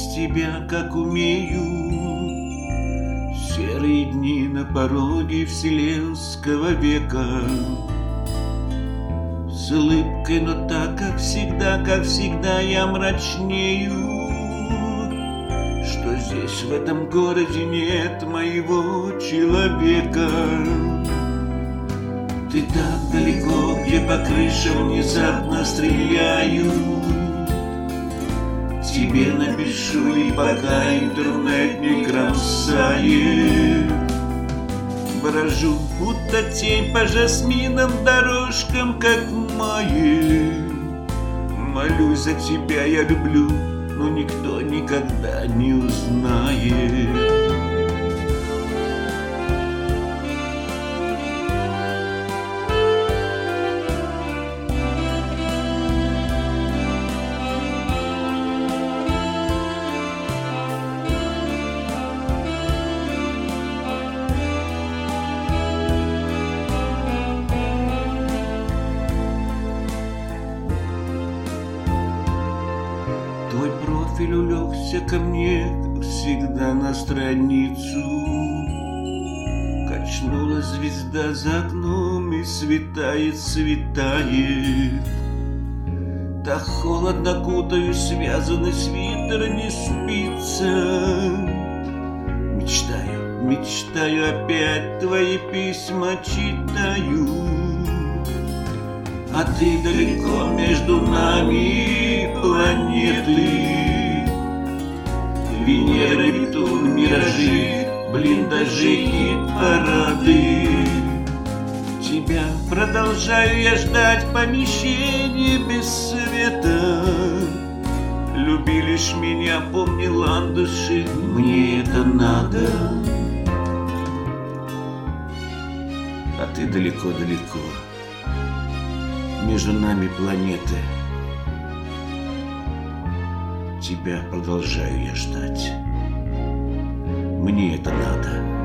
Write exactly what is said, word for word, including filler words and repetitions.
без тебя, как умею. Серые дни на пороге вселенского века. С улыбкой, но так, как всегда, как всегда я мрачнею. Что здесь, в этом городе, нет моего человека. Ты так далеко, где по крышам внезапно стреляют. Тебе напишу, и пока интернет не кромсает. Брожу, будто тень по жасминам дорожкам, как в мае. Молюсь за тебя, я люблю, но никто никогда не узнает. Твой профиль улегся ко мне, как всегда, на страницу. Качнулась звезда за окном и светает, светает. Так холодно кутаюсь, связанный свитер не спится. Мечтаю, мечтаю, опять твои письма читаю. А ты далеко, между нами планеты. Венера, Нептун, миражи, блиндажи, хит-парады. Тебя продолжаю я ждать, помещение без света. Люби лишь меня, помни, ландыши, мне это надо. А ты далеко-далеко, между нами планеты. Тебя продолжаю я ждать. Мне это надо.